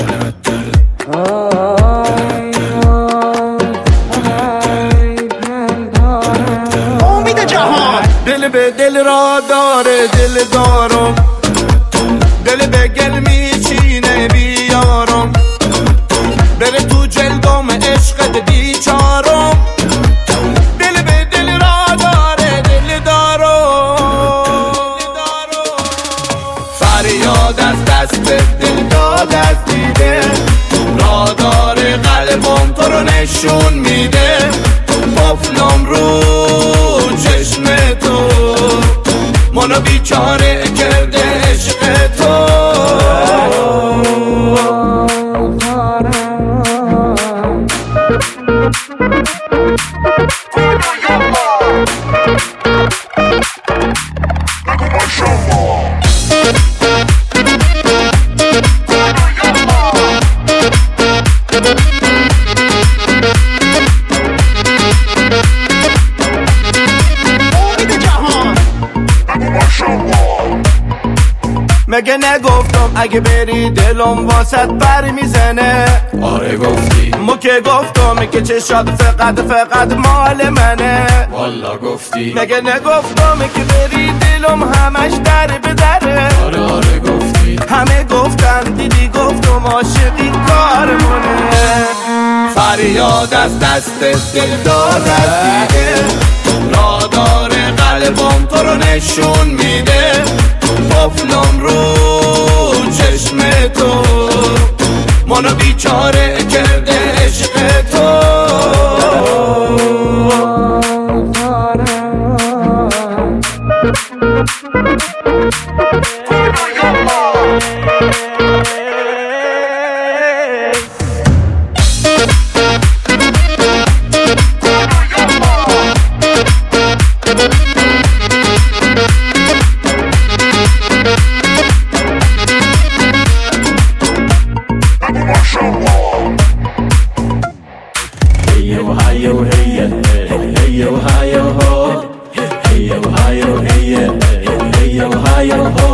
امید جهان. دل به دل را داره دل دارم، دل به گل میچینه بیارم، بره تو جلدم عشقت بیچارم. دل به دل را داره دل دارم، فریاد از دست دل داد از دیده، را داره قلبم تو رو نشون میده. قفلم رو چشم تو منو بیچاره کرده عشق تو. مگه نگفتم اگه بری دلم واسط بر میزنه؟ آره گفتی. مو که گفتم که چشات فقط مال منه. والا گفتی. مگه نگفتم که بری دلم همش در بدره؟ آره گفتی. همه گفتن دیدی گفتم عاشقی کارمونه. فریاد از دست دل داد از دیگه، را داره قلبم تو رو نشون میده. قفلم رو چشم تو منو بیچاره کرده عشق تو. Ohio, ho. Hey, Ohio, hey, yeah. Hey, Ohio, ho.